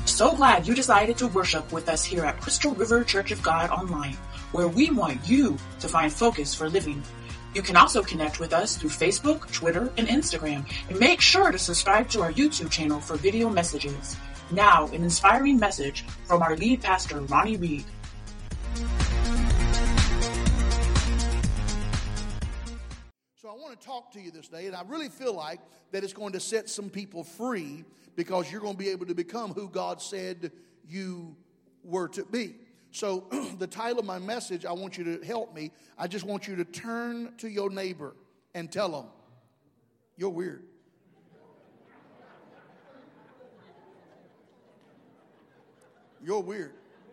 So glad you decided to worship with us here at Crystal River Church of God Online, where we want you to find focus for living. You can also connect with us through Facebook, Twitter, and Instagram, and make sure to subscribe to our YouTube channel for video messages. Now, an inspiring message from our lead pastor, Ronnie Reed. So I want to talk to you this day, and I really feel like that it's going to set some people free because you're going to be able to become who God said you were to be. So the title of my message, I want you to help me. I just want you to turn to your neighbor and tell them, you're weird. You're weird.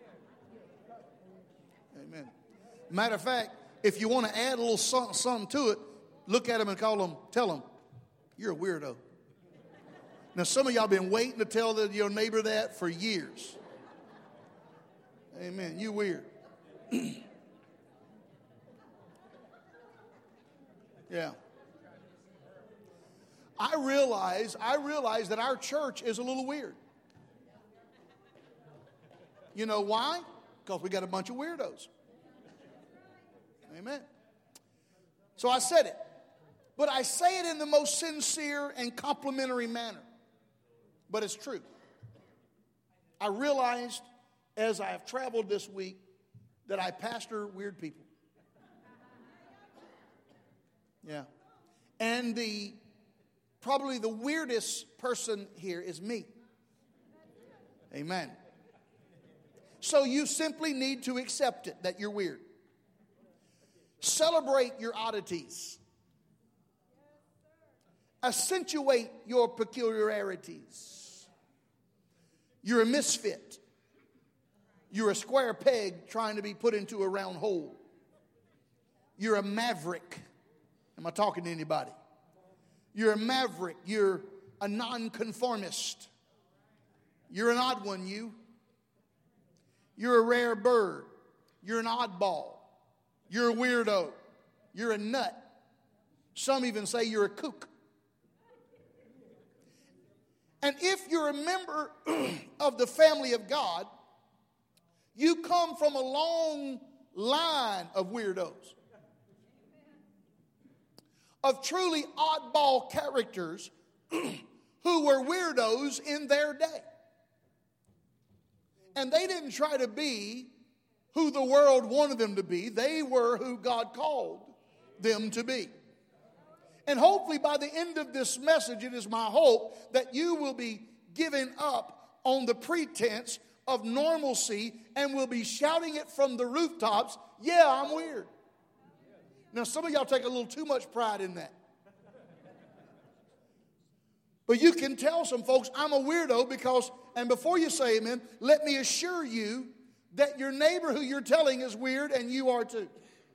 Amen. Matter of fact, if you want to add a little something to it, look at them and tell them, you're a weirdo. Now, some of y'all been waiting to tell your neighbor that for years. Amen. You weird. Yeah. I realize that our church is a little weird. You know why? Because we got a bunch of weirdos. Amen. So I said it. But I say it in the most sincere and complimentary manner. But it's true. I realized as I have traveled this week that I pastor weird people. Yeah. And probably the weirdest person here is me. Amen. So you simply need to accept it that you're weird. Celebrate your oddities. Accentuate your peculiarities. You're a misfit. You're a square peg trying to be put into a round hole. You're a maverick. Am I talking to anybody? You're a maverick. You're a nonconformist. You're an odd one, you. You're a rare bird. You're an oddball. You're a weirdo. You're a nut. Some even say you're a kook. And if you're a member of the family of God, you come from a long line of weirdos. Of truly oddball characters who were weirdos in their day. And they didn't try to be who the world wanted them to be. They were who God called them to be. And hopefully by the end of this message, it is my hope that you will be giving up on the pretense of normalcy and will be shouting it from the rooftops, yeah, I'm weird. Now, some of y'all take a little too much pride in that. But you can tell some folks, I'm a weirdo because, and before you say amen, let me assure you that your neighbor who you're telling is weird and you are too.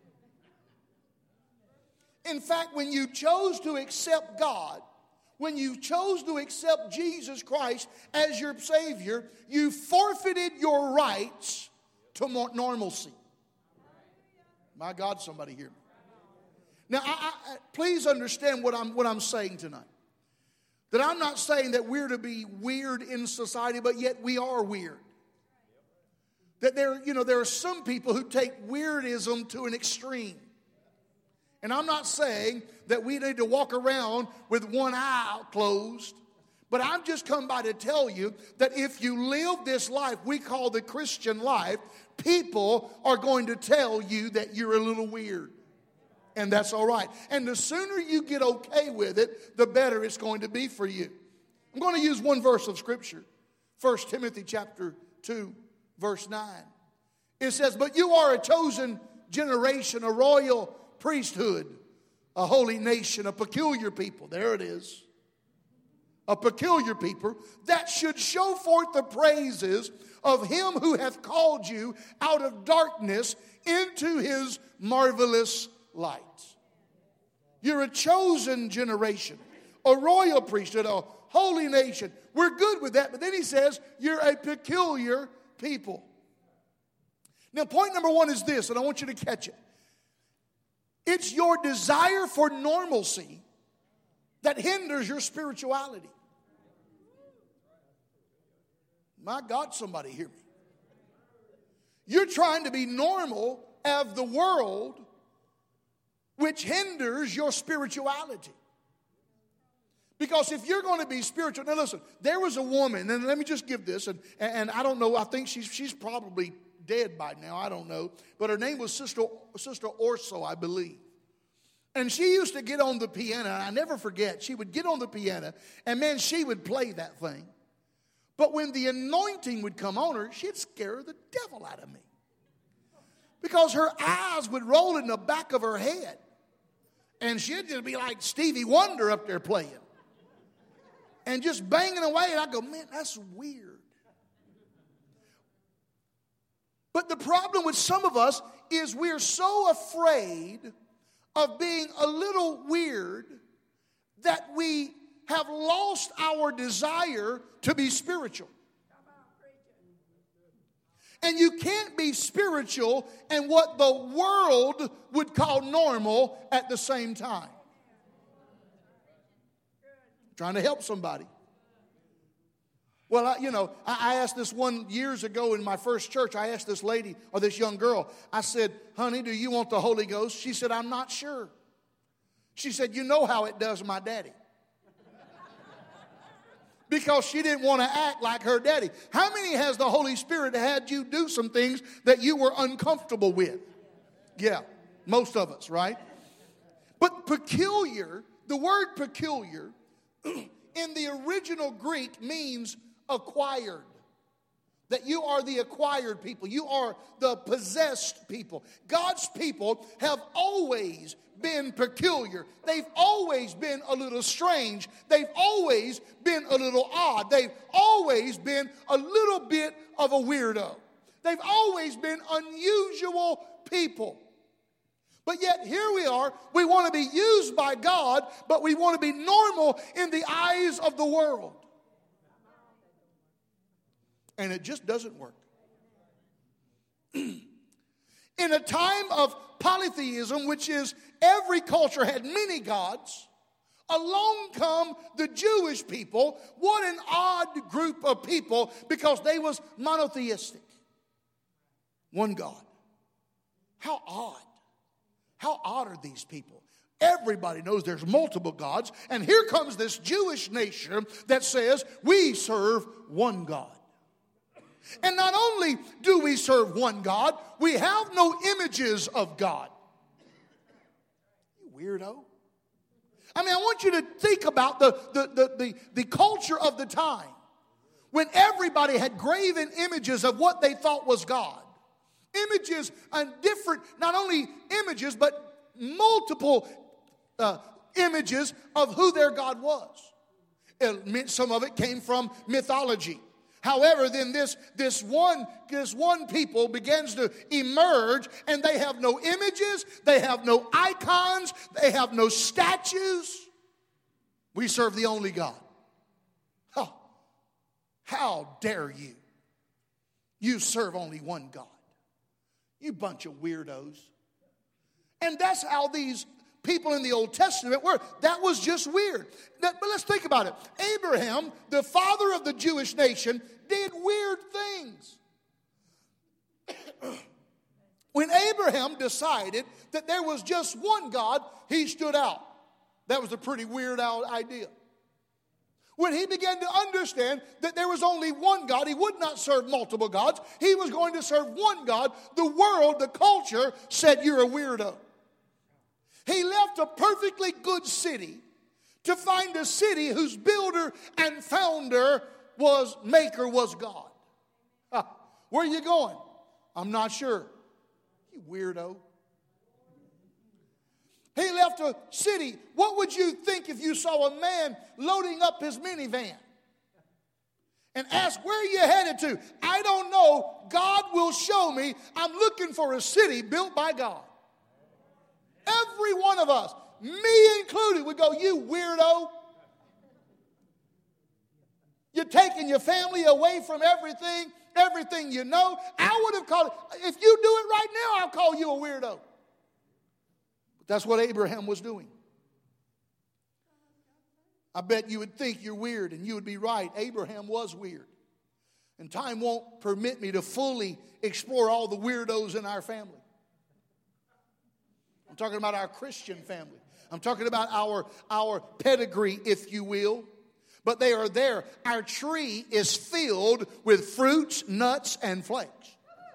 In fact, when you chose to accept God, when you chose to accept Jesus Christ as your Savior, you forfeited your rights to normalcy. My God, somebody hear me. Now, please understand what I'm saying tonight. That I'm not saying that we're to be weird in society, but yet we are weird. That there are some people who take weirdism to an extreme. And I'm not saying that we need to walk around with one eye closed. But I've just come by to tell you that if you live this life we call the Christian life, people are going to tell you that you're a little weird. And that's all right. And the sooner you get okay with it, the better it's going to be for you. I'm going to use one verse of Scripture. 1 Timothy chapter 2, verse 9. It says, but you are a chosen generation, a royal priesthood, a holy nation, a peculiar people. There it is. A peculiar people that should show forth the praises of him who hath called you out of darkness into his marvelous light. You're a chosen generation, a royal priesthood, a holy nation. We're good with that, but then he says you're a peculiar people. Now, point number one is this, and I want you to catch it. It's your desire for normalcy that hinders your spirituality. My God, somebody hear me. You're trying to be normal of the world, which hinders your spirituality. Because if you're going to be spiritual, now listen, there was a woman, and let me just give this, and I don't know, I think she's probably dead by now, I don't know, but her name was Sister Orso, I believe. And she used to get on the piano, and I never forget, she would get on the piano, and man, she would play that thing. But when the anointing would come on her, she'd scare the devil out of me. Because her eyes would roll in the back of her head. And she'd just be like Stevie Wonder up there playing. And just banging away. And I go, man, that's weird. But the problem with some of us is we're so afraid of being a little weird that we have lost our desire to be spiritual. And you can't be spiritual and what the world would call normal at the same time. Trying to help somebody. Well, I asked this one years ago in my first church. I asked this lady or this young girl. I said, honey, do you want the Holy Ghost? She said, I'm not sure. She said, you know how it does my daddy. Because she didn't want to act like her daddy. How many has the Holy Spirit had you do some things that you were uncomfortable with? Yeah, most of us, right? But peculiar, the word peculiar in the original Greek means acquired. That you are the acquired people. You are the possessed people. God's people have always been peculiar. They've always been a little strange. They've always been a little odd. They've always been a little bit of a weirdo. They've always been unusual people. But yet here we are. We want to be used by God, but we want to be normal in the eyes of the world. And it just doesn't work. In a time of polytheism, which is every culture had many gods, along come the Jewish people. What an odd group of people, because they was monotheistic. One God. How odd. How odd are these people? Everybody knows there's multiple gods. And here comes this Jewish nation that says we serve one God. And not only do we serve one God, we have no images of God. You weirdo. I mean, I want you to think about the culture of the time when everybody had graven images of what they thought was God. Images and different, not only images, but multiple images of who their God was. Some of it came from mythology. However, then this one people begins to emerge, and they have no images, they have no icons, they have no statues. We serve the only God. Oh, how dare you? You serve only one God. You bunch of weirdos. And that's how these people in the Old Testament were. That was just weird. But let's think about it. Abraham, the father of the Jewish nation, did weird things. When Abraham decided that there was just one God, he stood out. That was a pretty weird idea. When he began to understand that there was only one God, he would not serve multiple gods. He was going to serve one God. The world, the culture said, you're a weirdo. He left a perfectly good city to find a city whose builder and founder was God. Where are you going? I'm not sure. You weirdo. He left a city. What would you think if you saw a man loading up his minivan and ask, where are you headed to? I don't know. God will show me. I'm looking for a city built by God. Every one of us, me included, would go, you weirdo. You're taking your family away from everything you know. I would have called it, if you do it right now, I'll call you a weirdo. But that's what Abraham was doing. I bet you would think you're weird, and you would be right. Abraham was weird. And time won't permit me to fully explore all the weirdos in our family. I'm talking about our Christian family. I'm talking about our pedigree, if you will. But they are there. Our tree is filled with fruits, nuts, and flakes.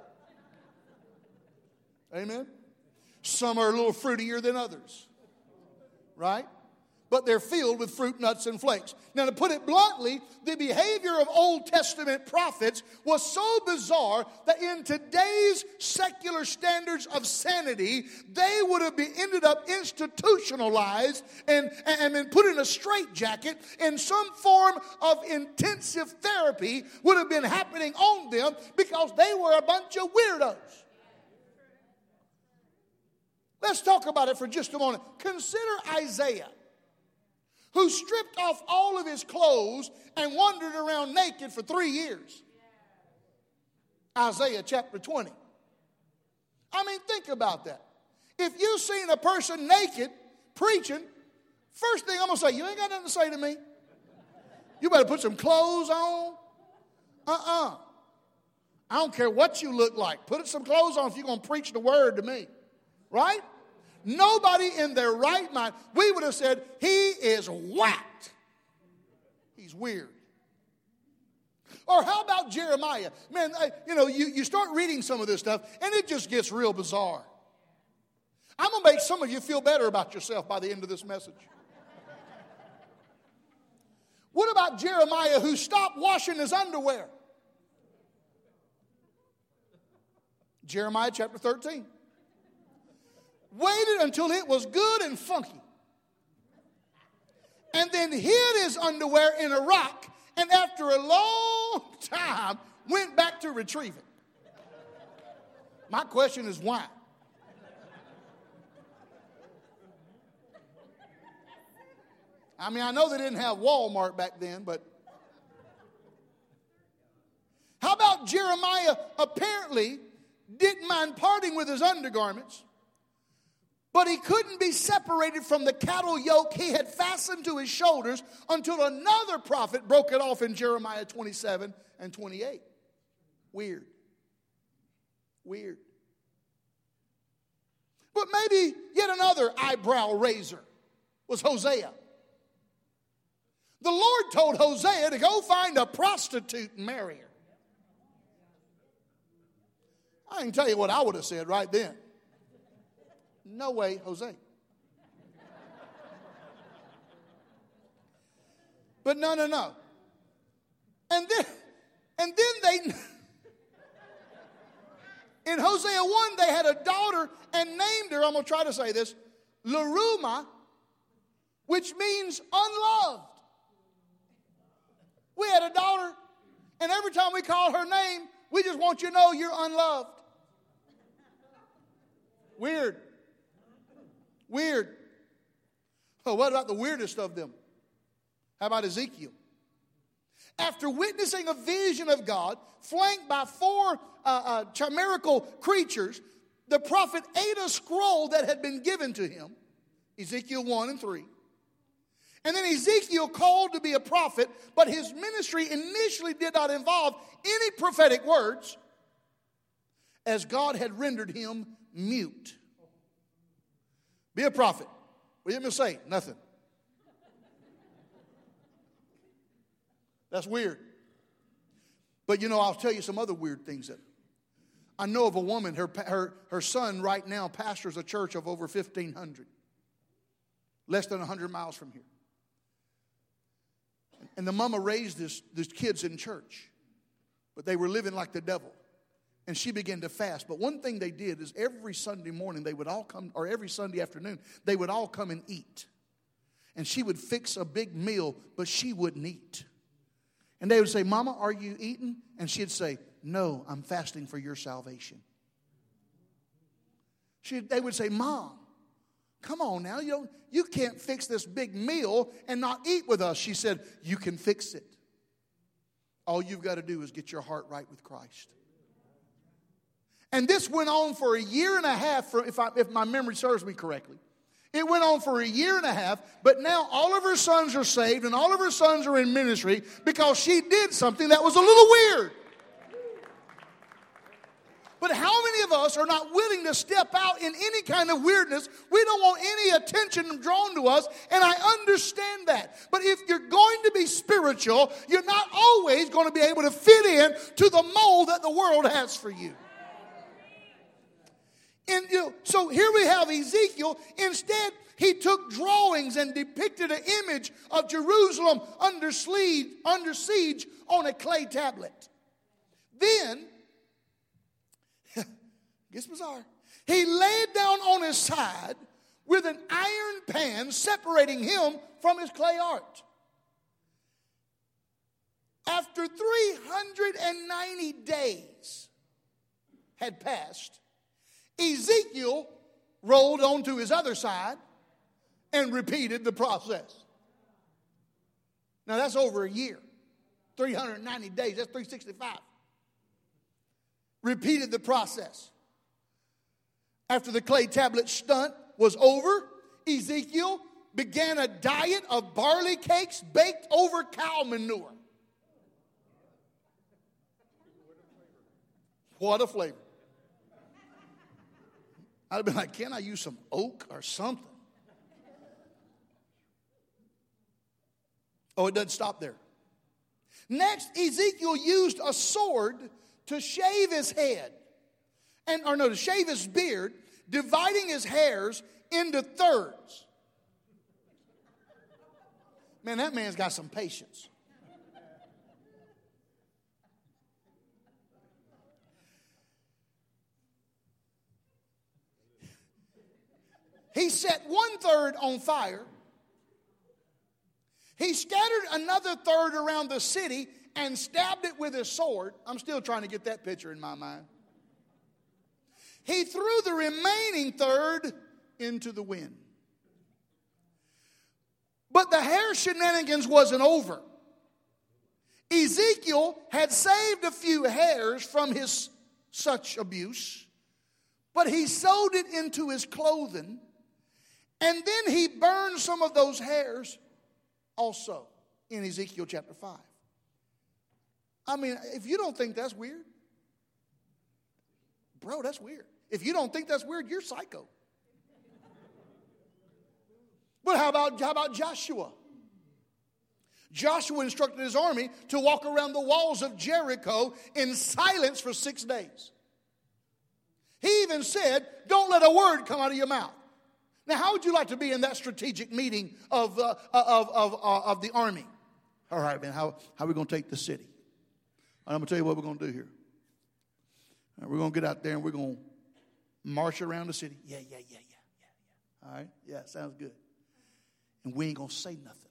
Amen? Some are a little fruitier than others. Right? But they're filled with fruit, nuts, and flakes. Now, to put it bluntly, the behavior of Old Testament prophets was so bizarre that in today's secular standards of sanity, they would have ended up institutionalized and been put in a straitjacket, and some form of intensive therapy would have been happening on them because they were a bunch of weirdos. Let's talk about it for just a moment. Consider Isaiah, who stripped off all of his clothes and wandered around naked for 3 years. Isaiah chapter 20. I mean, think about that. If you've seen a person naked preaching, first thing I'm going to say, you ain't got nothing to say to me. You better put some clothes on. I don't care what you look like. Put some clothes on if you're going to preach the word to me. Right? Nobody in their right mind, we would have said, he is whacked. He's weird. Or how about Jeremiah? Man, you start reading some of this stuff, and it just gets real bizarre. I'm going to make some of you feel better about yourself by the end of this message. What about Jeremiah, who stopped washing his underwear? Jeremiah chapter 13. Waited until it was good and funky. And then hid his underwear in a rock, and after a long time went back to retrieve it. My question is why? I mean, I know they didn't have Walmart back then, but how about Jeremiah apparently didn't mind parting with his undergarments, but he couldn't be separated from the cattle yoke he had fastened to his shoulders until another prophet broke it off in Jeremiah 27 and 28. Weird. Weird. But maybe yet another eyebrow raiser was Hosea. The Lord told Hosea to go find a prostitute and marry her. I can tell you what I would have said right then. No way, Jose. But no. And then they, in Hosea 1, they had a daughter and named her, I'm going to try to say this, Leruma, which means unloved. We had a daughter, and every time we call her name, we just want you to know you're unloved. Weird. Oh, what about the weirdest of them? How about Ezekiel? After witnessing a vision of God, flanked by 4 chimerical creatures, the prophet ate a scroll that had been given to him, Ezekiel 1 and 3. And then Ezekiel called to be a prophet, but his ministry initially did not involve any prophetic words, as God had rendered him mute. Be a prophet. What are you going to say? Nothing. That's weird. But I'll tell you some other weird things. That I know of a woman, her son right now pastors a church of over 1,500. Less than 100 miles from here. And the mama raised these kids in church. But they were living like the devil. And she began to fast. But one thing they did is every Sunday morning they would all come, or every Sunday afternoon, they would all come and eat. And she would fix a big meal, but she wouldn't eat. And they would say, Mama, are you eating? And she'd say, no, I'm fasting for your salvation. They would say, Mom, come on now, you can't fix this big meal and not eat with us. She said, you can fix it. All you've got to do is get your heart right with Christ. And this went on for 1.5 years, if my memory serves me correctly. It went on for 1.5 years, but now all of her sons are saved and all of her sons are in ministry because she did something that was a little weird. But how many of us are not willing to step out in any kind of weirdness? We don't want any attention drawn to us, and I understand that. But if you're going to be spiritual, you're not always going to be able to fit in to the mold that the world has for you. And so here we have Ezekiel. Instead, he took drawings and depicted an image of Jerusalem under siege on a clay tablet. Then, gets bizarre, he laid down on his side with an iron pan separating him from his clay art. After 390 days had passed, Ezekiel rolled onto his other side and repeated the process. Now that's over a year. 390 days, that's 365. Repeated the process. After the clay tablet stunt was over, Ezekiel began a diet of barley cakes baked over cow manure. What a flavor. I'd have been like, can I use some oak or something? Oh, it doesn't stop there. Next, Ezekiel used a sword to shave his head. To shave his beard, dividing his hairs into thirds. Man, that man's got some patience. He set 1/3 on fire. He scattered another third around the city and stabbed it with his sword. I'm still trying to get that picture in my mind. He threw the remaining third into the wind. But the hair shenanigans wasn't over. Ezekiel had saved a few hairs from his such abuse, but he sewed it into his clothing, and then he burned some of those hairs also in Ezekiel chapter 5. I mean, if you don't think that's weird, bro, that's weird. If you don't think that's weird, you're psycho. But how about Joshua? Joshua instructed his army to walk around the walls of Jericho in silence for 6 days. He even said, don't let a word come out of your mouth. Now, how would you like to be in that strategic meeting of the army? All right, man, how are we going to take the city? I'm going to tell you what we're going to do here. We're going to get out there and we're going to march around the city. Yeah. All right, yeah, sounds good. And we ain't going to say nothing.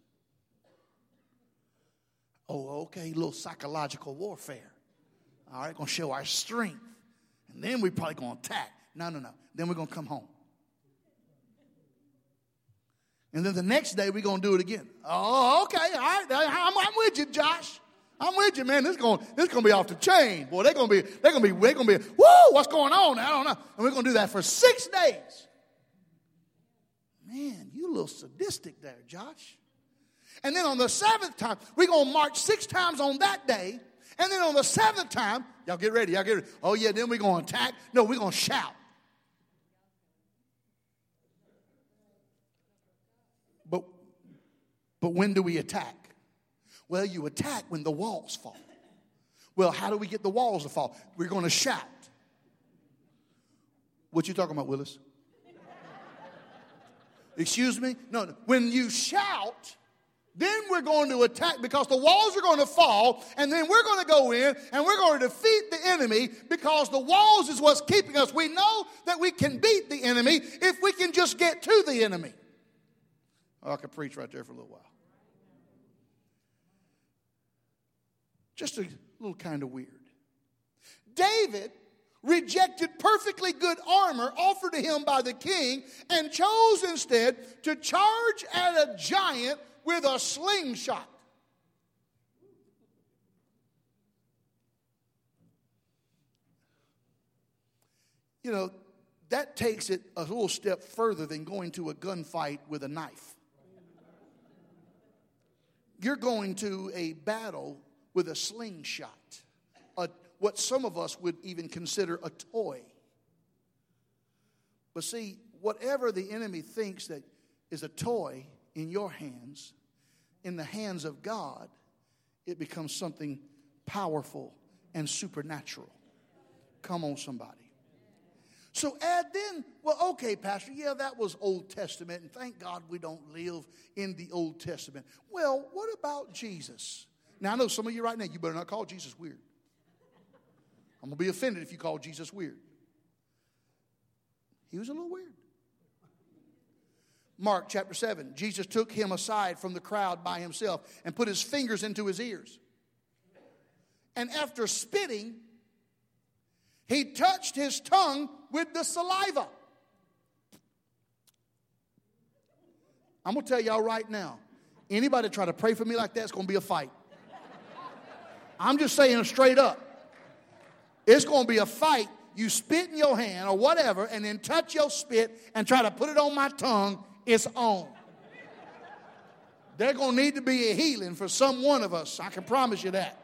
Oh, okay, a little psychological warfare. All right, going to show our strength. And then we're probably going to attack. No. Then we're going to come home. And then the next day, we're going to do it again. Oh, okay, all right. I'm with you, Josh. I'm with you, man. This going to be off the chain. Boy, they're going to be, woo, what's going on? I don't know. And we're going to do that for 6 days. Man, you a little sadistic there, Josh. And then on the 7th time, we're going to march 6 times on that day. And then on the 7th time, y'all get ready. Oh, yeah, then we're going to attack. No, we're going to shout. But when do we attack? Well, you attack when the walls fall. Well, how do we get the walls to fall? We're going to shout. What you talking about, Willis? Excuse me? No. When you shout, then we're going to attack because the walls are going to fall, and then we're going to go in and we're going to defeat the enemy because the walls is what's keeping us. We know that we can beat the enemy if we can just get to the enemy. Oh, I could preach right there for a little while. Just a little kind of weird. David rejected perfectly good armor offered to him by the king and chose instead to charge at a giant with a slingshot. You know, that takes it a little step further than going to a gunfight with a knife. You're going to a battle with a slingshot, what some of us would even consider a toy. But see, whatever the enemy thinks that is a toy in your hands, in the hands of God, it becomes something powerful and supernatural. Come on, somebody. So add then, well, okay, Pastor, yeah, that was Old Testament, and thank God we don't live in the Old Testament. Well, what about Jesus? Now, I know some of you right now, you better not call Jesus weird. I'm going to be offended if you call Jesus weird. He was a little weird. Mark chapter 7, Jesus took him aside from the crowd by himself and put his fingers into his ears. And after spitting, he touched his tongue with the saliva. I'm going to tell y'all right now, anybody try to pray for me like that, it's going to be a fight. I'm just saying it straight up. It's going to be a fight. You spit in your hand or whatever and then touch your spit and try to put it on my tongue, it's on. There's going to need to be a healing for some one of us. I can promise you that.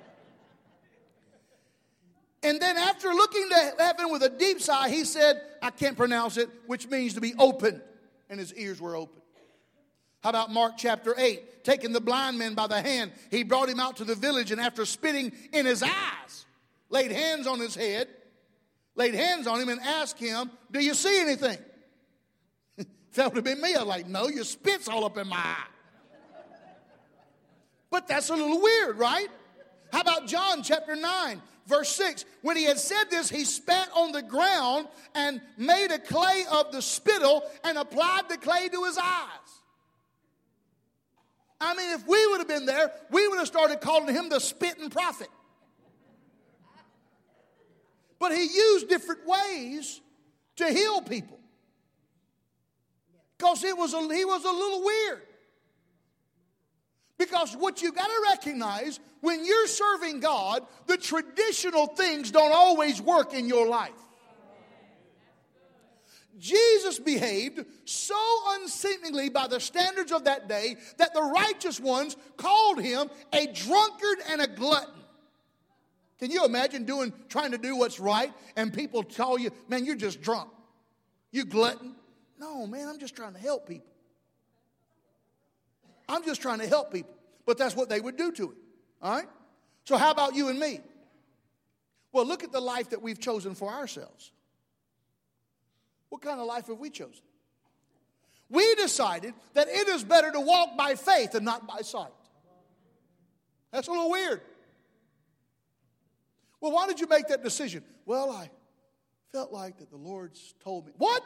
And then after looking to heaven with a deep sigh, he said, I can't pronounce it, which means to be open. And his ears were open. How about Mark chapter 8? Taking the blind man by the hand, he brought him out to the village, and after spitting in his eyes, laid hands on his head, laid hands on him and asked him, do you see anything? If that would have been me, I'd like, no, your spit's all up in my eye. But that's a little weird, right? How about John chapter 9? Verse 6, when he had said this, he spat on the ground and made a clay of the spittle and applied the clay to his eyes. I mean, if we would have been there, we would have started calling him the spitting prophet. But he used different ways to heal people. Because he was a little weird. Because what you got to recognize, when you're serving God, the traditional things don't always work in your life. Jesus behaved so unseemingly by the standards of that day that the righteous ones called him a drunkard and a glutton. Can you imagine trying to do what's right and people call you, man, you're just drunk. You glutton. No, man, I'm just trying to help people. I'm just trying to help people. But that's what they would do to him. All right? So how about you and me? Well, look at the life that we've chosen for ourselves. What kind of life have we chosen? We decided that it is better to walk by faith and not by sight. That's a little weird. Well, why did you make that decision? Well, I felt like that the Lord's told me. What?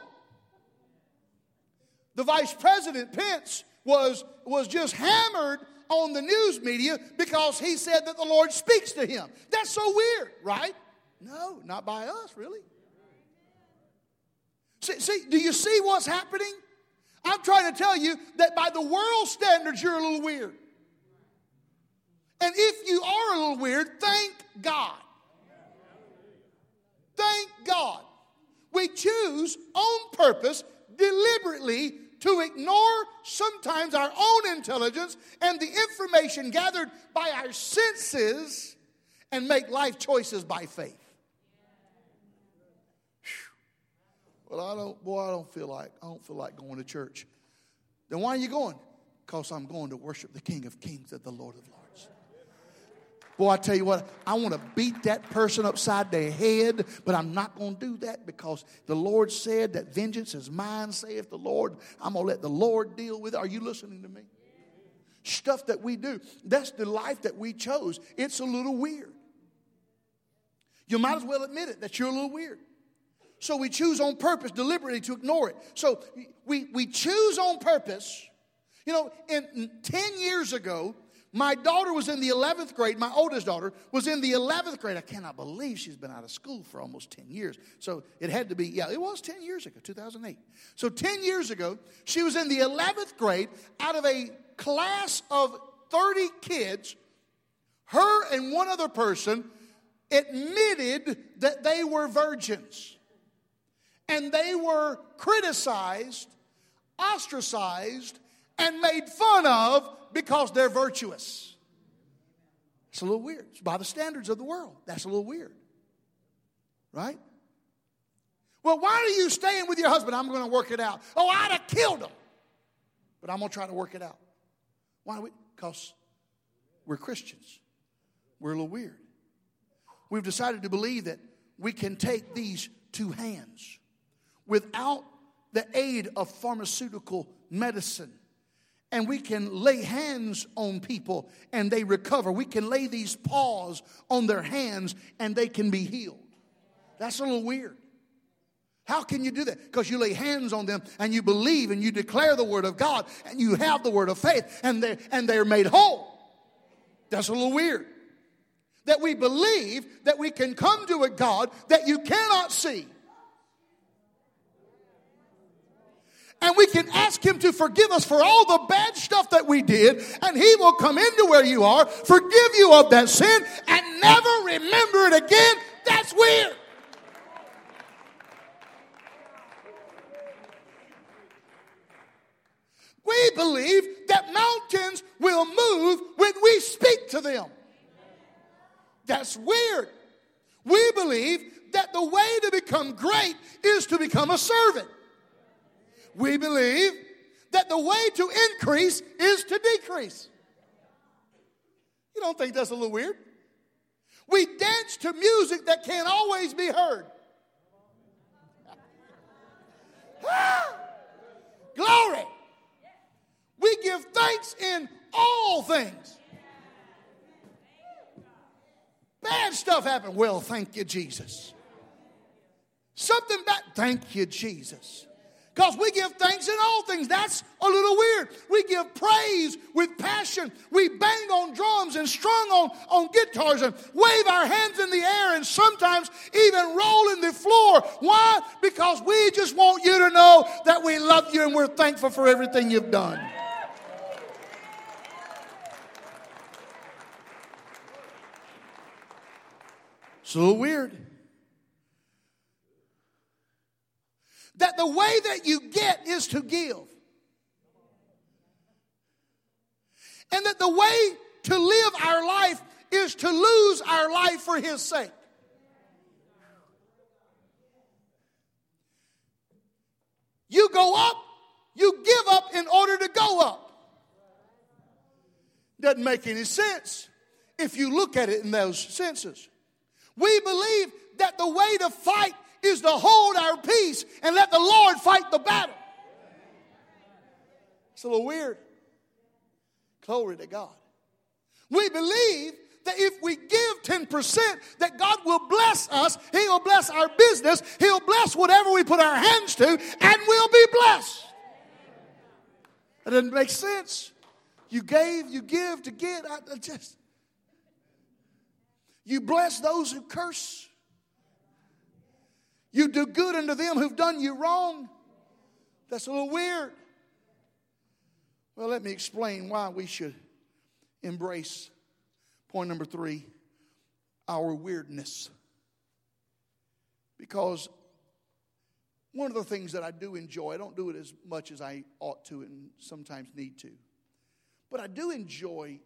The Vice President, Pence, was just hammered on the news media because he said that the Lord speaks to him. That's so weird, right? No, not by us, really. See, do you see what's happening? I'm trying to tell you that by the world standards, you're a little weird. And if you are a little weird, thank God. Thank God. We choose on purpose, deliberately, to ignore sometimes our own intelligence and the information gathered by our senses and make life choices by faith. Well, I don't feel like going to church. Then why are you going? Because I'm going to worship the King of Kings and the Lord of Lords. Boy, I tell you what, I want to beat that person upside their head, but I'm not going to do that because the Lord said that vengeance is mine, saith the Lord. I'm going to let the Lord deal with it. Are you listening to me? Stuff that we do. That's the life that we chose. It's a little weird. You might as well admit it, that you're a little weird. So we choose on purpose, deliberately, to ignore it. So we choose on purpose. You know, 10 years ago, my daughter was in the 11th grade. My oldest daughter was in the 11th grade. I cannot believe she's been out of school for almost 10 years. So it had to be, it was 10 years ago, 2008. So 10 years ago, she was in the 11th grade. Out of a class of 30 kids, her and one other person admitted that they were virgins. And they were criticized, ostracized, and made fun of because they're virtuous. It's a little weird. It's by the standards of the world. That's a little weird. Right? Well, why are you staying with your husband? I'm going to work it out. Oh, I'd have killed him. But I'm going to try to work it out. Why? Because we're Christians. We're a little weird. We've decided to believe that we can take these two hands without the aid of pharmaceutical medicine. And we can lay hands on people and they recover. We can lay these paws on their hands and they can be healed. That's a little weird. How can you do that? Because you lay hands on them and you believe and you declare the word of God and you have the word of faith and they're made whole. That's a little weird. That we believe that we can come to a God that you cannot see. And we can ask him to forgive us for all the bad stuff that we did. And he will come into where you are, forgive you of that sin, and never remember it again. That's weird. We believe that mountains will move when we speak to them. That's weird. We believe that the way to become great is to become a servant. We believe that the way to increase is to decrease. You don't think that's a little weird? We dance to music that can't always be heard. Glory. We give thanks in all things. Bad stuff happened. Well, thank you, Jesus. Something bad. Thank you, Jesus. Because we give thanks in all things. That's a little weird. We give praise with passion. We bang on drums and strung on guitars and wave our hands in the air and sometimes even roll in the floor. Why? Because we just want you to know that we love you and we're thankful for everything you've done. It's a little weird. That the way that you get is to give. And that the way to live our life is to lose our life for his sake. You go up, you give up in order to go up. Doesn't make any sense if you look at it in those senses. We believe that the way to fight is to hold our peace and let the Lord fight the battle. It's a little weird. Glory to God. We believe that if we give 10%, that God will bless us. He will bless our business. He'll bless whatever we put our hands to, and we'll be blessed. That doesn't make sense. You gave, you give to get. You bless those who curse. You do good unto them who've done you wrong. That's a little weird. Well, let me explain why we should embrace point number 3, our weirdness. Because one of the things that I do enjoy, I don't do it as much as I ought to and sometimes need to, but I do enjoy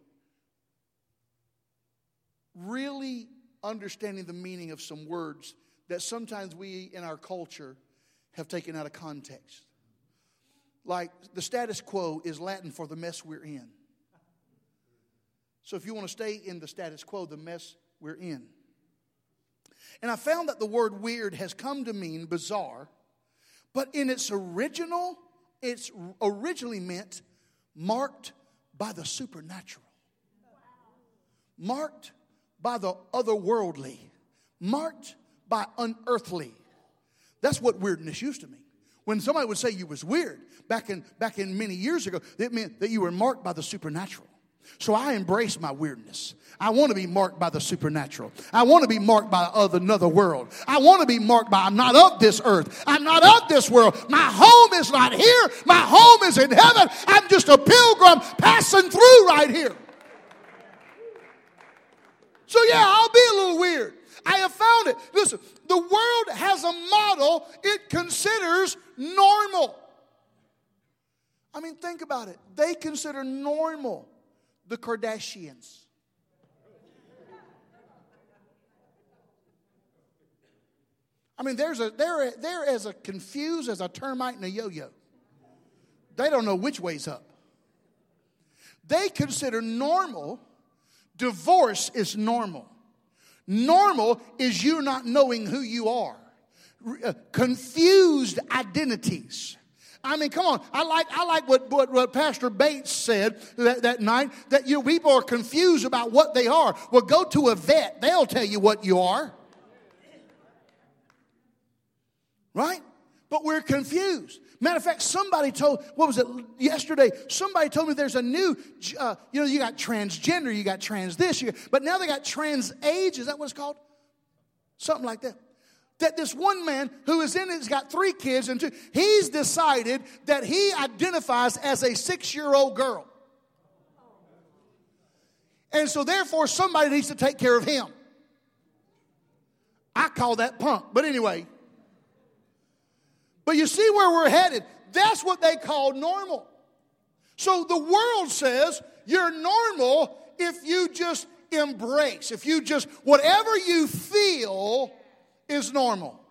really understanding the meaning of some words that sometimes we in our culture have taken out of context. Like the status quo is Latin for the mess we're in. So if you want to stay in the status quo, the mess we're in. And I found that the word weird has come to mean bizarre, but in it's originally meant marked by the supernatural. Marked by the otherworldly. Marked by unearthly. That's what weirdness used to mean. When somebody would say you was weird, back in many years ago, it meant that you were marked by the supernatural. So I embrace my weirdness. I want to be marked by the supernatural. I want to be marked by another world. I want to be marked by I'm not of this earth. I'm not of this world. My home is not here. My home is in heaven. I'm just a pilgrim passing through right here. So yeah, I'll be a little weird. I have found it. Listen, the world has a model it considers normal. I mean, think about it. They consider normal the Kardashians. I mean, they're as confused as a termite and a yo-yo. They don't know which way's up. They consider normal, divorce is normal. Normal is you not knowing who you are. Confused identities. I mean, come on. I like what Pastor Bates said that night, that people are confused about what they are. Well, go to a vet. They'll tell you what you are. Right? But we're confused. Matter of fact, somebody told, yesterday? Somebody told me there's a new, you got transgender, you got trans this, but now they got trans age. Is that what it's called? Something like that. That this one man who is in it, has got 3 kids, and he's decided that he identifies as a 6-year-old girl. And so therefore somebody needs to take care of him. I call that punk. But anyway. But you see where we're headed. That's what they call normal. So the world says you're normal if you just embrace. If you just, whatever you feel is normal.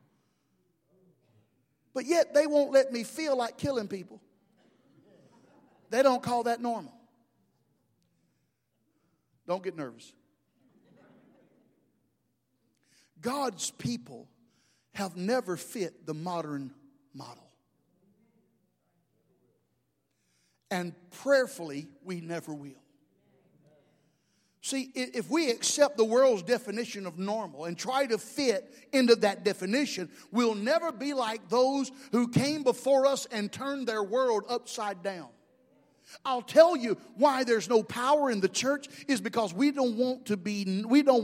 But yet they won't let me feel like killing people. They don't call that normal. Don't get nervous. God's people have never fit the modern model. And prayerfully, we never will. See, if we accept the world's definition of normal and try to fit into that definition, we'll never be like those who came before us and turned their world upside down. I'll tell you why there's no power in the church is because we don't want to be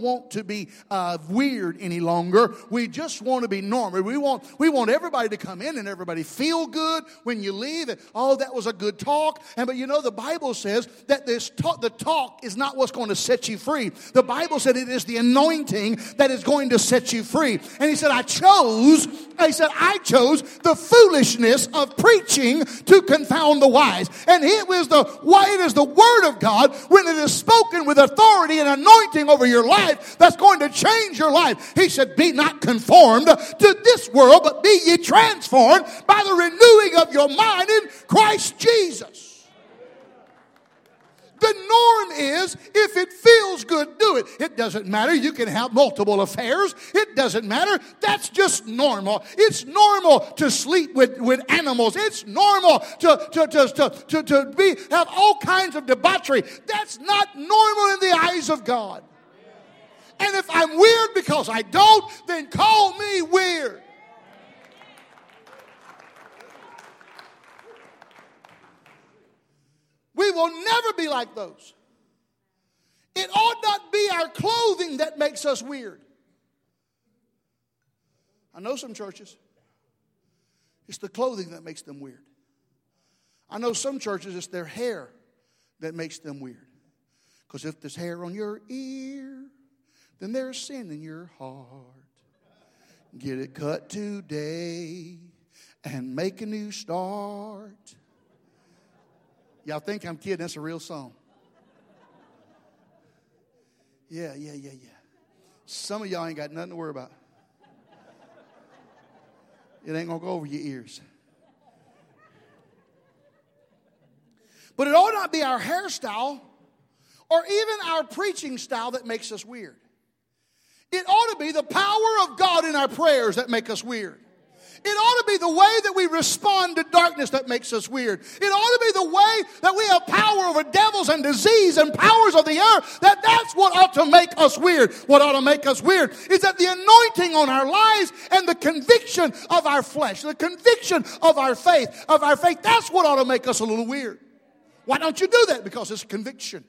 weird any longer. We just want to be normal. We want everybody to come in and everybody feel good when you leave. And, oh, that was a good talk. But the Bible says that the talk is not what's going to set you free. The Bible said it is the anointing that is going to set you free. And he said, I chose the foolishness of preaching to confound the wise. And it is the word of God, when it is spoken with authority and anointing over your life, that's going to change your life. He said, be not conformed to this world, but be ye transformed by the renewing of your mind in Christ Jesus. The norm is, if it feels good, do it. It doesn't matter. You can have multiple affairs. It doesn't matter. That's just normal. It's normal to sleep with animals. It's normal to have all kinds of debauchery. That's not normal in the eyes of God. And if I'm weird because I don't, then call me weird. We will never be like those. It ought not be our clothing that makes us weird. I know some churches, it's the clothing that makes them weird. I know some churches, it's their hair that makes them weird. Because if there's hair on your ear, then there's sin in your heart. Get it cut today and make a new start. Y'all think I'm kidding? That's a real song. Yeah. Some of y'all ain't got nothing to worry about. It ain't going to go over your ears. But it ought not be our hairstyle or even our preaching style that makes us weird. It ought to be the power of God in our prayers that make us weird. It ought to be the way that we respond to darkness that makes us weird. It ought to be the way that we have power over devils and disease and powers of the earth. That's what ought to make us weird. What ought to make us weird is that the anointing on our lives and the conviction of our flesh, the conviction of our faith, that's what ought to make us a little weird. Why don't you do that? Because it's conviction.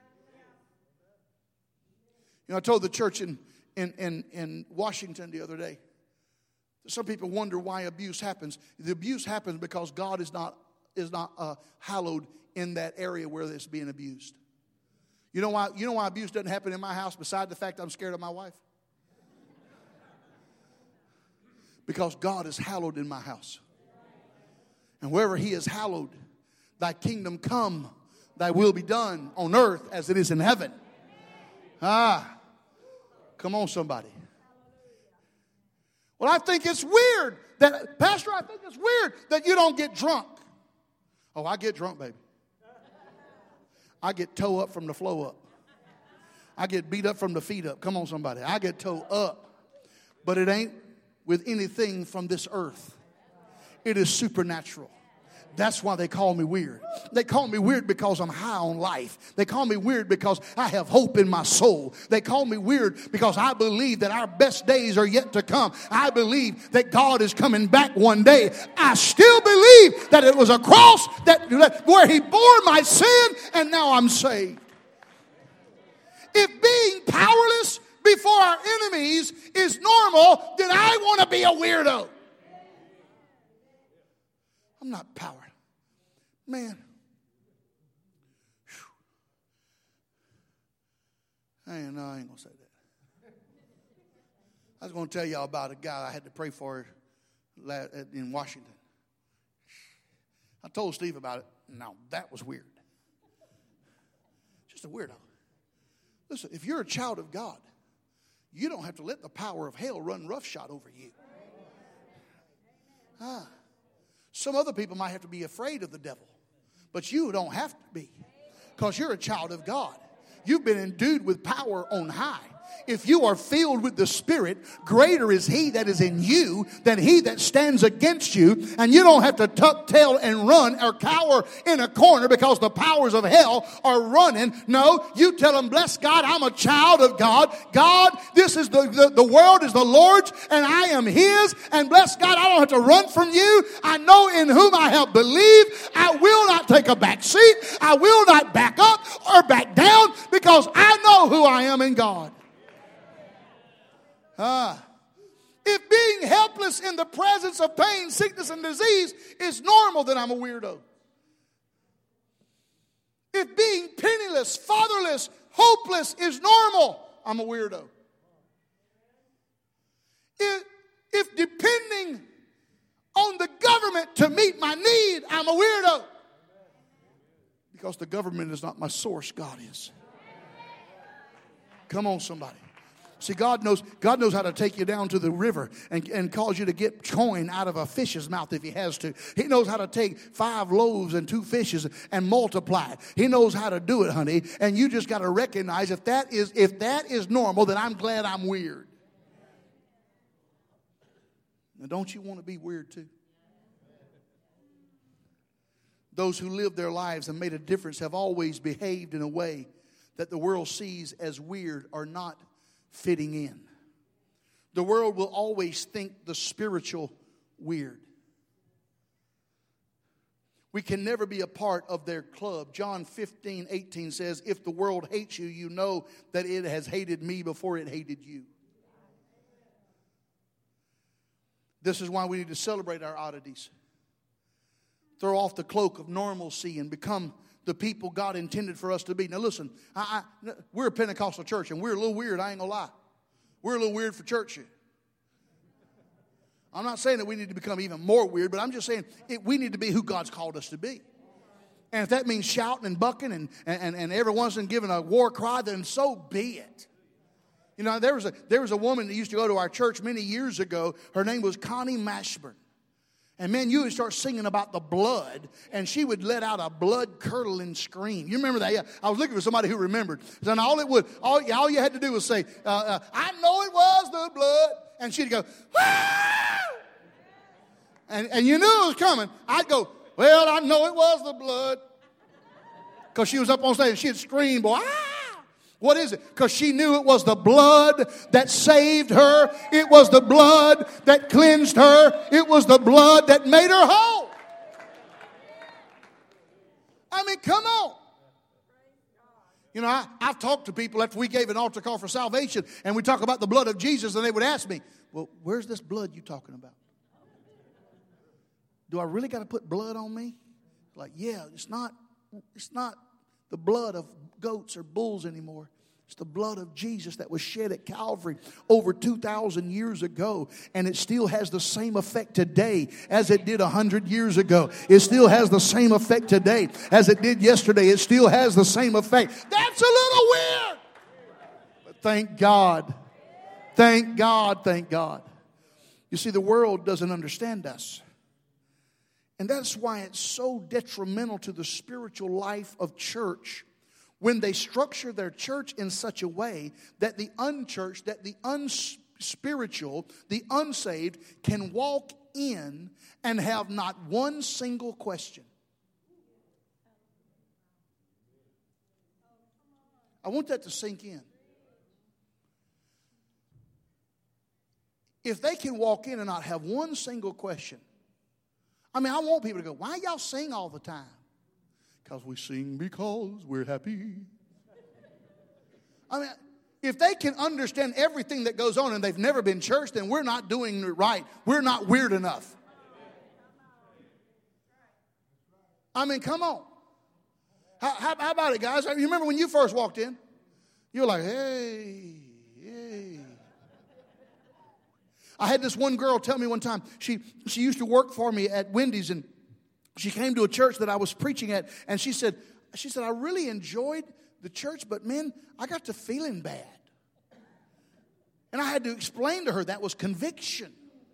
I told the church in Washington the other day, some people wonder why abuse happens. The abuse happens because God is not hallowed in that area where it's being abused. You know why abuse doesn't happen in my house besides the fact I'm scared of my wife? Because God is hallowed in my house. And wherever he is hallowed, thy kingdom come, thy will be done on earth as it is in heaven. Come on, somebody. Well, I think it's weird that, Pastor, I think it's weird that you don't get drunk. Oh, I get drunk, baby. I get toe up from the flow up. I get beat up from the feet up. Come on, somebody. I get toe up. But it ain't with anything from this earth. It is supernatural. That's why they call me weird. They call me weird because I'm high on life. They call me weird because I have hope in my soul. They call me weird because I believe that our best days are yet to come. I believe that God is coming back one day. I still believe that it was a cross that where He bore my sin and now I'm saved. If being powerless before our enemies is normal, then I want to be a weirdo. I'm not powered. Man. I ain't going to say that. I was going to tell y'all about a guy I had to pray for in Washington. I told Steve about it. Now, that was weird. Just a weirdo. Listen, if you're a child of God, you don't have to let the power of hell run roughshod over you. Some other people might have to be afraid of the devil, but you don't have to be, because you're a child of God. You've been endued with power on high. If you are filled with the Spirit, greater is He that is in you than he that stands against you. And you don't have to tuck tail and run or cower in a corner because the powers of hell are running. No, you tell them, bless God, I'm a child of God. God, this is the world is the Lord's and I am His. And bless God, I don't have to run from you. I know in whom I have believed. I will not take a back seat. I will not back up or back down because I know who I am in God. If being helpless in the presence of pain, sickness, and disease is normal, then I'm a weirdo. If being penniless, fatherless, hopeless is normal, I'm a weirdo. If depending on the government to meet my need, I'm a weirdo. Because the government is not my source, God is. Come on, somebody. See, God knows how to take you down to the river and cause you to get coin out of a fish's mouth if He has to. He knows how to take 5 loaves and 2 fishes and multiply it. He knows how to do it, honey. And you just got to recognize if that is normal, then I'm glad I'm weird. Now, don't you want to be weird too? Those who lived their lives and made a difference have always behaved in a way that the world sees as weird or not fitting in. The world will always think the spiritual weird. We can never be a part of their club. John 15:18 says, if the world hates you, you know that it has hated me before it hated you. This is why we need to celebrate our oddities. Throw off the cloak of normalcy and become the people God intended for us to be. Now listen, we're a Pentecostal church and we're a little weird, I ain't gonna lie. We're a little weird for church here. I'm not saying that we need to become even more weird, but I'm just saying we need to be who God's called us to be. And if that means shouting and bucking and every once in giving a war cry, then so be it. You know, there was a woman that used to go to our church many years ago. Her name was Connie Mashburn. And man, you would start singing about the blood, and she would let out a blood-curdling scream. You remember that? Yeah. I was looking for somebody who remembered. And all you had to do was say, I know it was the blood. And she'd go, ah! And you knew it was coming. I'd go, well, I know it was the blood. Because she was up on stage, and she'd scream, boy, ah! What is it? Because she knew it was the blood that saved her. It was the blood that cleansed her. It was the blood that made her whole. I mean, come on. You know, I've talked to people after we gave an altar call for salvation, and we talk about the blood of Jesus, and they would ask me, well, where's this blood you talking about? Do I really got to put blood on me? Like, yeah, it's not the blood of goats or bulls anymore. It's the blood of Jesus that was shed at Calvary over 2,000 years ago. And it still has the same effect today as it did 100 years ago. It still has the same effect today as it did yesterday. It still has the same effect. That's a little weird. But thank God. Thank God. Thank God. You see, the world doesn't understand us. And that's why it's so detrimental to the spiritual life of church when they structure their church in such a way that the unchurched, that the unspiritual, the unsaved can walk in and have not one single question. I want that to sink in. If they can walk in and not have one single question. I mean, I want people to go, why y'all sing all the time? Because we sing because we're happy. I mean, if they can understand everything that goes on and they've never been church, then we're not doing it right. We're not weird enough. I mean, come on. How about it, guys? You remember when you first walked in? You were like, hey. I had this one girl tell me one time, she used to work for me at Wendy's, and she came to a church that I was preaching at, and she said, I really enjoyed the church, but man, I got to feeling bad. And I had to explain to her that was conviction.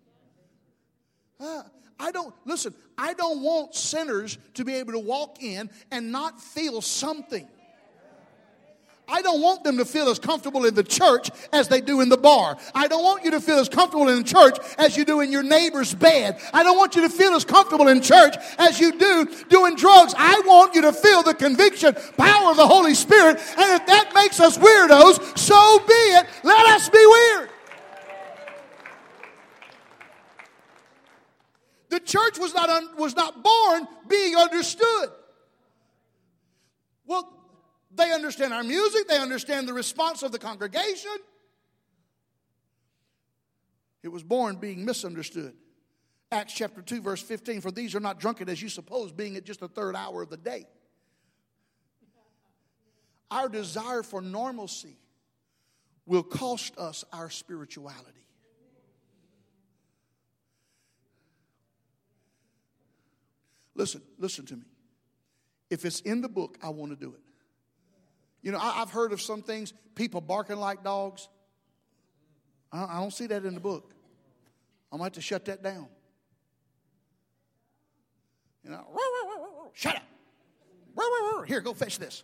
I don't want sinners to be able to walk in and not feel something. I don't want them to feel as comfortable in the church as they do in the bar. I don't want you to feel as comfortable in the church as you do in your neighbor's bed. I don't want you to feel as comfortable in church as you do doing drugs. I want you to feel the conviction, power of the Holy Spirit. And if that makes us weirdos, so be it. Let us be weird. The church was not born being understood. Well, they understand our music. They understand the response of the congregation. It was born being misunderstood. Acts chapter 2, verse 15. For these are not drunken as you suppose, being at just the third hour of the day. Our desire for normalcy will cost us our spirituality. Listen to me. If it's in the book, I want to do it. You know, I've heard of some things, people barking like dogs. I don't see that in the book. I'm going to have to shut that down. You know, shut up. Here, go fetch this.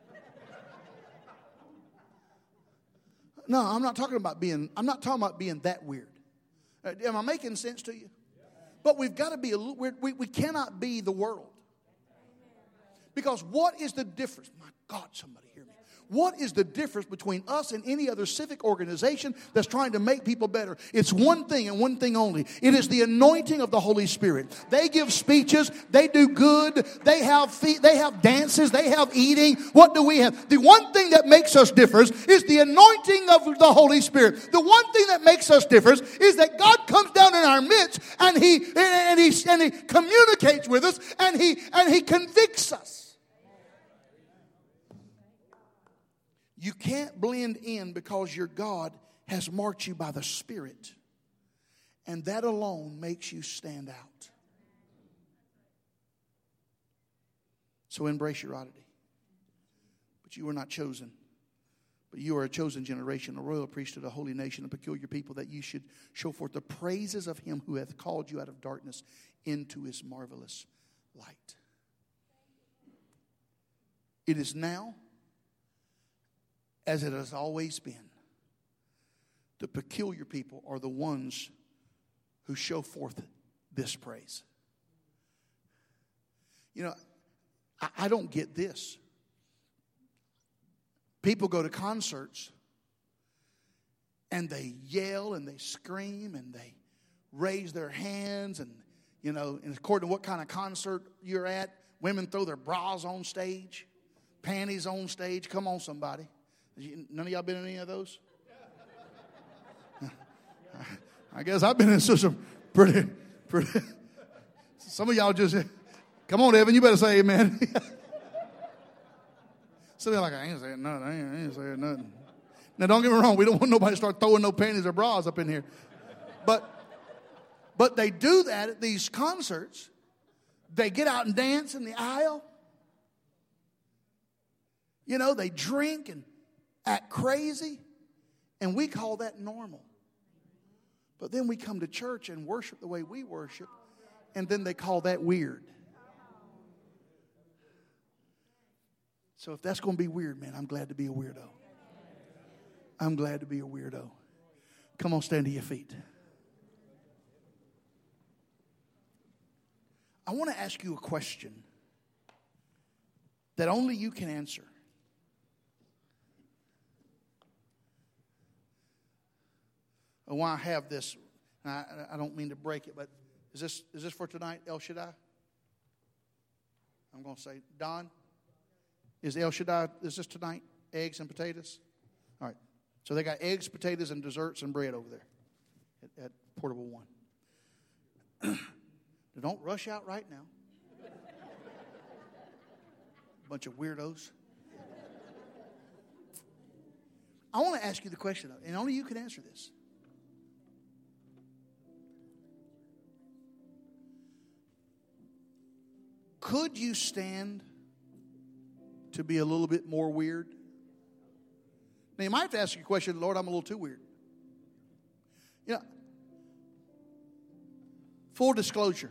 No, I'm not talking about being that weird. Am I making sense to you? But we've got to be a little weird. We cannot be the world. Because what is the difference? My God, somebody hear me. What is the difference between us and any other civic organization that's trying to make people better? It's one thing and one thing only. It is the anointing of the Holy Spirit. They give speeches. They do good. They have dances. They have eating. What do we have? The one thing that makes us different is the anointing of the Holy Spirit. The one thing that makes us different is that God comes down in our midst and He communicates with us and He convicts us. You can't blend in because your God has marked you by the Spirit. And that alone makes you stand out. So embrace your oddity. But you are not chosen. But you are a chosen generation, a royal priesthood, a holy nation, a peculiar people, that you should show forth the praises of Him who hath called you out of darkness into His marvelous light. It is now, as it has always been. The peculiar people are the ones who show forth this praise. You know, I don't get this. People go to concerts and they yell and they scream and they raise their hands, and, you know, and according to what kind of concert you're at, women throw their bras on stage, panties on stage. Come on, somebody. None of y'all been in any of those? I guess I've been in some pretty. Some of y'all just, come on, Evan, you better say amen. Some of y'all like, I ain't saying nothing. I ain't saying nothing. Now, don't get me wrong. We don't want nobody to start throwing no panties or bras up in here. But they do that at these concerts. They get out and dance in the aisle. You know, they drink and act crazy, and we call that normal. But then we come to church and worship the way we worship, and then they call that weird. So if that's going to be weird, man, I'm glad to be a weirdo. I'm glad to be a weirdo. Come on, stand to your feet. I want to ask you a question that only you can answer. Oh, I have this. I don't mean to break it, but is this for tonight, El Shaddai? I'm going to say, Don, is El Shaddai, is this tonight? Eggs and potatoes? All right. So they got eggs, potatoes, and desserts and bread over there at Portable One. Don't rush out right now. Bunch of weirdos. I want to ask you the question, and only you can answer this. Could you stand to be a little bit more weird? Now, you might have to ask your question, Lord, I'm a little too weird. You know, full disclosure.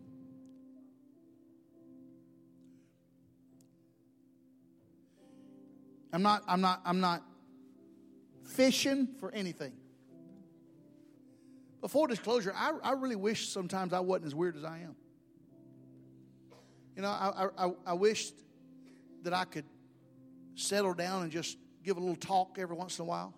I'm not fishing for anything. But full disclosure, I really wish sometimes I wasn't as weird as I am. You know, I wished that I could settle down and just give a little talk every once in a while.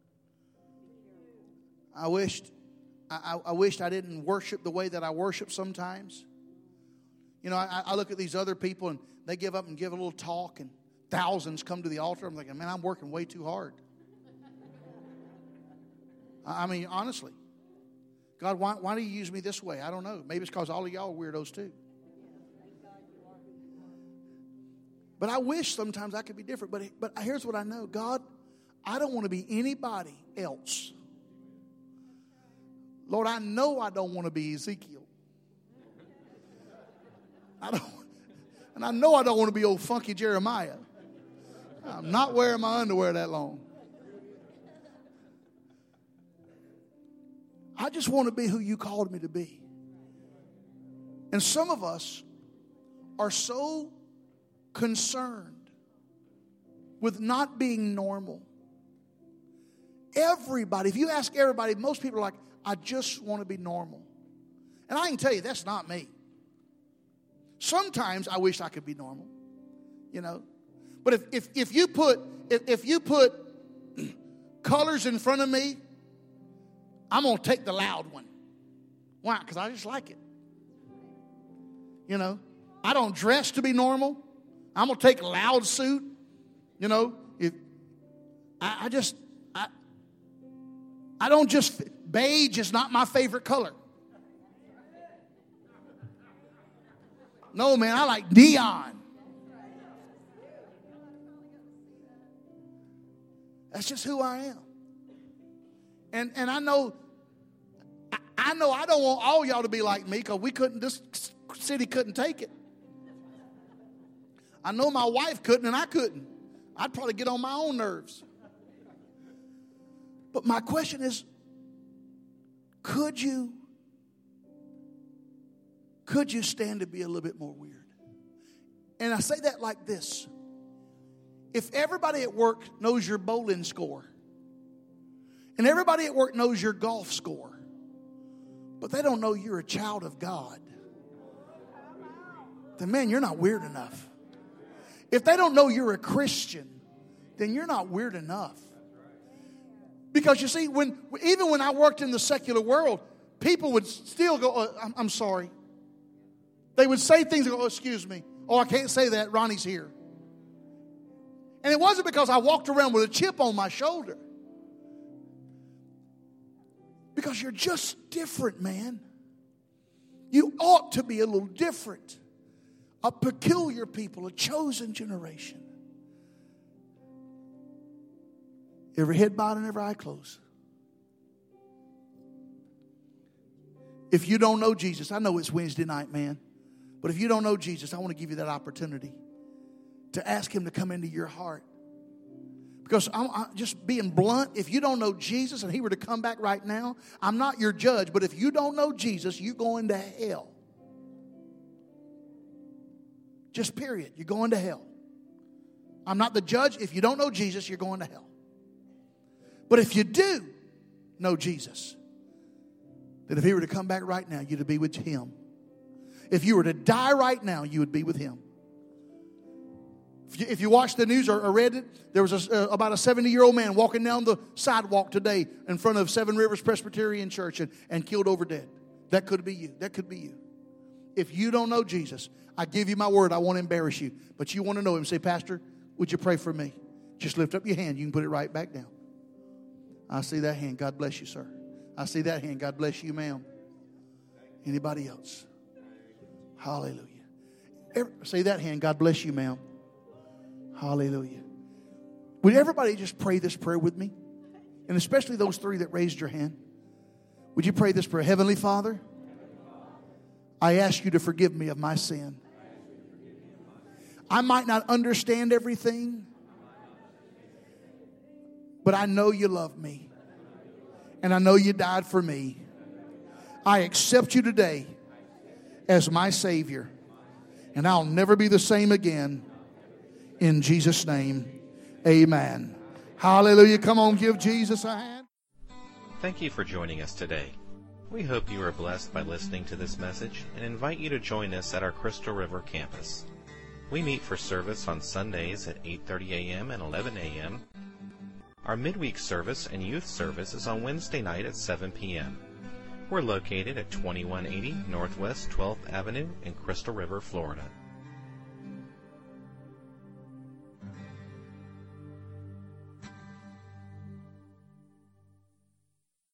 I wished I didn't worship the way that I worship sometimes. You know, I look at these other people and they give up and give a little talk and thousands come to the altar. I'm thinking, man, I'm working way too hard. I mean, honestly. God, why do you use me this way? I don't know. Maybe it's because all of y'all are weirdos too. But I wish sometimes I could be different. But here's what I know. God, I don't want to be anybody else. Lord, I know I don't want to be Ezekiel. And I know I don't want to be old funky Jeremiah. I'm not wearing my underwear that long. I just want to be who you called me to be. And some of us are so concerned with not being normal. Everybody, if you ask everybody, most people are like, I just want to be normal. And I can tell you, that's not me. Sometimes I wish I could be normal, you know. But if you put colors in front of me, I'm going to take the loud one. Why? Because I just like it. You know, I don't dress to be normal. I'm going to take a loud suit. You know, I don't just, beige is not my favorite color. No, man, I like neon. That's just who I am. And I know I don't want all y'all to be like me because this city couldn't take it. I know my wife couldn't and I couldn't. I'd probably get on my own nerves. But my question is, could you stand to be a little bit more weird? And I say that like this. If everybody at work knows your bowling score, and everybody at work knows your golf score, but they don't know you're a child of God, then man, you're not weird enough. If they don't know you're a Christian, then you're not weird enough. Because you see, even when I worked in the secular world, people would still go, oh, I'm sorry. They would say things and go, oh, excuse me. Oh, I can't say that. Ronnie's here. And it wasn't because I walked around with a chip on my shoulder. Because you're just different, man. You ought to be a little different. A peculiar people, a chosen generation. Every head bowed and every eye closed. If you don't know Jesus, I know it's Wednesday night, man. But if you don't know Jesus, I want to give you that opportunity to ask him to come into your heart. Because I'm just being blunt, if you don't know Jesus and he were to come back right now, I'm not your judge, but if you don't know Jesus, you're going to hell. Just period. You're going to hell. I'm not the judge. If you don't know Jesus, you're going to hell. But if you do know Jesus, that if he were to come back right now, you'd be with him. If you were to die right now, you would be with him. If you watched the news or read it, there was about a 70-year-old man walking down the sidewalk today in front of Seven Rivers Presbyterian Church and killed over dead. That could be you. That could be you. If you don't know Jesus, I give you my word, I won't embarrass you. But you want to know him, say, Pastor, would you pray for me? Just lift up your hand. You can put it right back down. I see that hand. God bless you, sir. I see that hand. God bless you, ma'am. Anybody else? Hallelujah. See that hand. God bless you, ma'am. Hallelujah. Would everybody just pray this prayer with me? And especially those three that raised your hand. Would you pray this prayer? Heavenly Father, I ask you to forgive me of my sin. I might not understand everything, but I know you love me. And I know you died for me. I accept you today as my Savior. And I'll never be the same again. In Jesus' name, amen. Hallelujah. Come on, give Jesus a hand. Thank you for joining us today. We hope you are blessed by listening to this message and invite you to join us at our Crystal River campus. We meet for service on Sundays at 8:30 a.m. and 11 a.m. Our midweek service and youth service is on Wednesday night at 7 p.m. We're located at 2180 Northwest 12th Avenue in Crystal River, Florida.